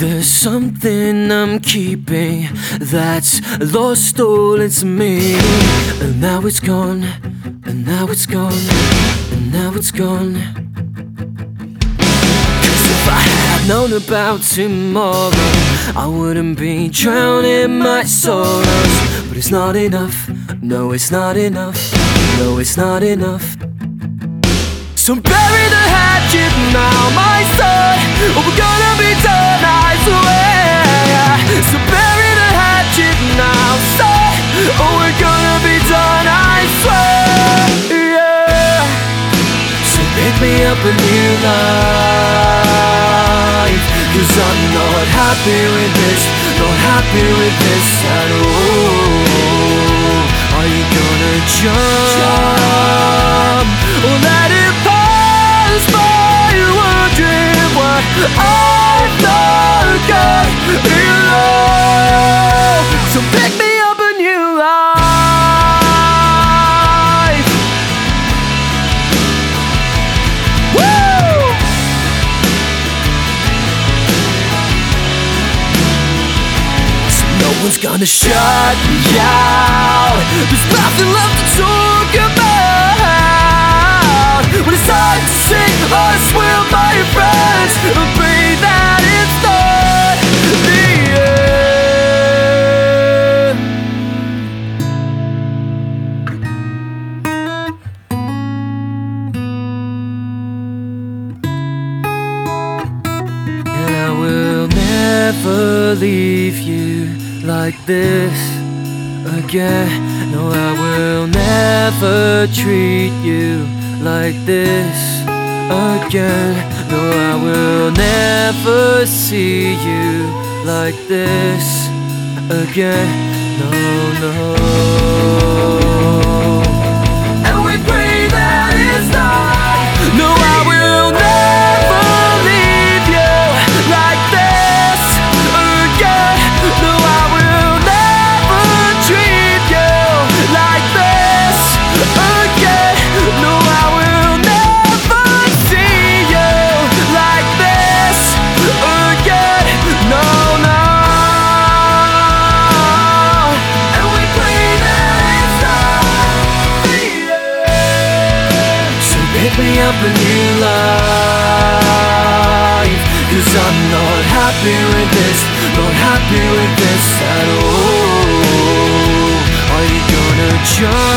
There's something I'm keeping that's lost all into me, and now it's gone, and now it's gone, and now it's gone. Cause if I had known about tomorrow, I wouldn't be drowning my sorrows. But it's not enough, no it's not enough, no it's not enough. So bury the hatchet now, my son, or we're gonna be done, I swear. So bury the hatchet now, son, or we're gonna be done, I swear. Yeah. So pick me up a new life, cause I'm not happy with this, not happy with this at all. Are you gonna jump, or let it pass by, wondering what I've not got enough? So pick me up a new life. Woo! So no one's gonna shut me out. There's nothing left to talk about. When it's time to sing, I swear my friends, and pray that it's not the end. And I will never leave you like this again. No, I will never treat you like this again. No, I will never see you like this again. No, no. And we pray that it's not. No, I will never leave you like this again. No, I will never treat you like this again. No, I will never see you like this again. No, no. And we pray that it's not the end. So pick me up a new life, cause I'm not happy with this, not happy with this at all. Are you gonna jump?